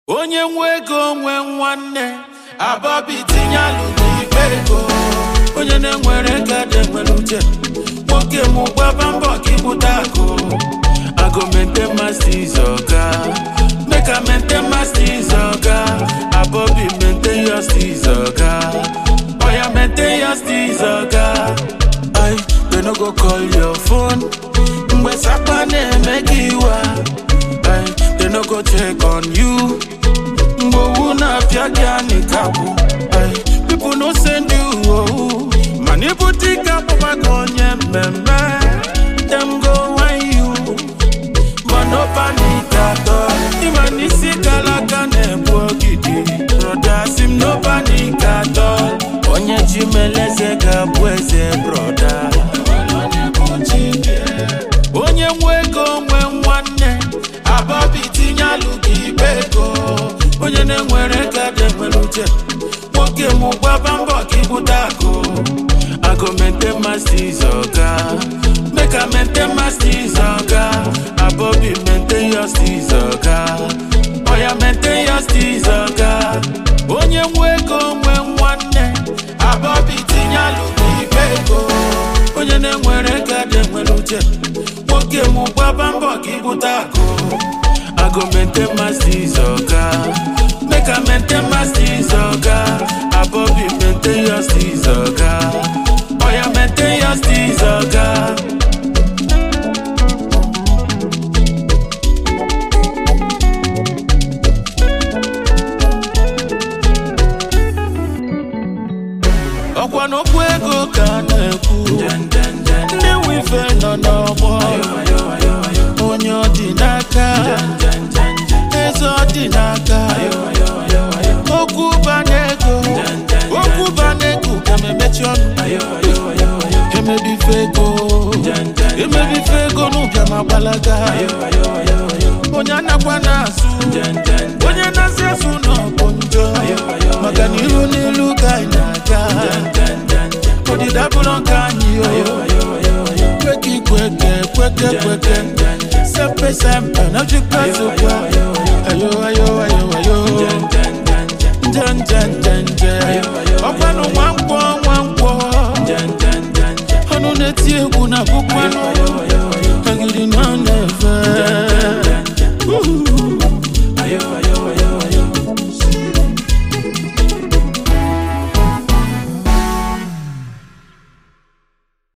Onye nwego nwe nwanne Abobi tinyalu n'ibego onye na-enwere gade nwere uche nwoke mụ gbaba mbọ ka ịbụta akụ I go maintain my steez oga make I maintain my steez oga Abobi maintain your steez oga oya maintain your steez oga ay they no go call your phone mgbe sapa na-eme gị iwa ay they no go check on you people no send you Mani boutique up magonye meme Them go wine you Mano panic at all Imani sikala kane bwogidi Brother sim no panic at all Onye chimeleze gabweze brother Onye mwego mwe mwane Abobi tinyalu kibego onye na-enwere gade nwere uche nwoke mụ gbaba mbọ ka ịbụta akụ I go maintain my steez oga make I maintain my steez oga Abobi maintain your steez oga oya maintain your steez oga onye nwego nwe nwanne Abobi tinyalu n'ibego onye na-enwere gade nwere uche nwoke mụ gbaba mbọ ka ịbụta akụ I go maintain my steez oga make I maintain my steez oga Abobi maintain your steez oga oya maintain your steez oga Okwa n'okwu ego ka na-ekwu ndị wife nọ n'ọgbọ onye ọ dị n'aka eze ọ dị n'aka okwu banego ka memechi ọnụ emebife ego n'ụbịa ma gbalaga onye anakwa na-asụ onye na-asị asụ n'ọbụ njọ maka n'ilu n'ilu ka anyị na-aga ọdịda bụrụ nke anyị kweke sempe na jikwa zokwa ayo nje ọkwanụ nwa nkwọ ọnụ na-eti egwu na bụkwanụ